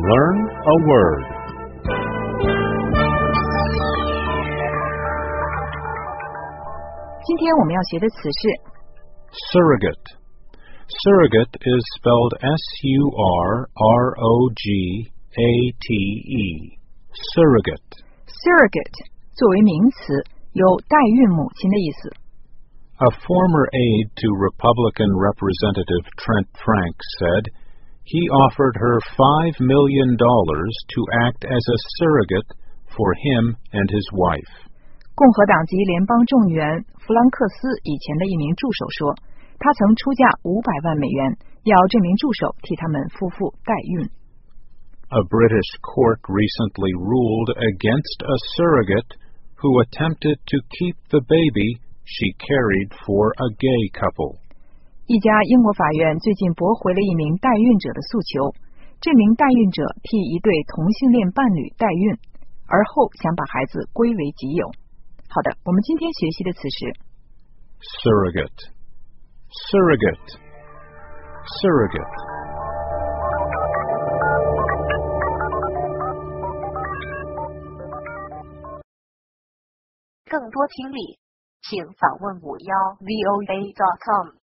Learn a word. 今天我们要学的词是 Surrogate. Surrogate is spelled S-U-R-R-O-G-A-T-E. Surrogate. surrogate 作为名词，有代孕母亲的意思。 A former aide to Republican Representative Trent Frank said he offered her $5 million to act as a surrogate for him and his wife. 共和党籍联邦众议员弗兰克斯以前的一名助手说，他曾出价500万美元，要这名助手替他们夫妇代孕。 A British court recently ruled against a surrogate who attempted to keep the baby she carried for a gay couple. 一家英国法院最近驳回了一名代孕者的诉求，这名代孕者替一对同性恋伴侣代孕，而后想把孩子归为己有。好的，我们今天学习的词是 Surrogate. Surrogate. Surrogate. 更多听力，请访问51voa.com。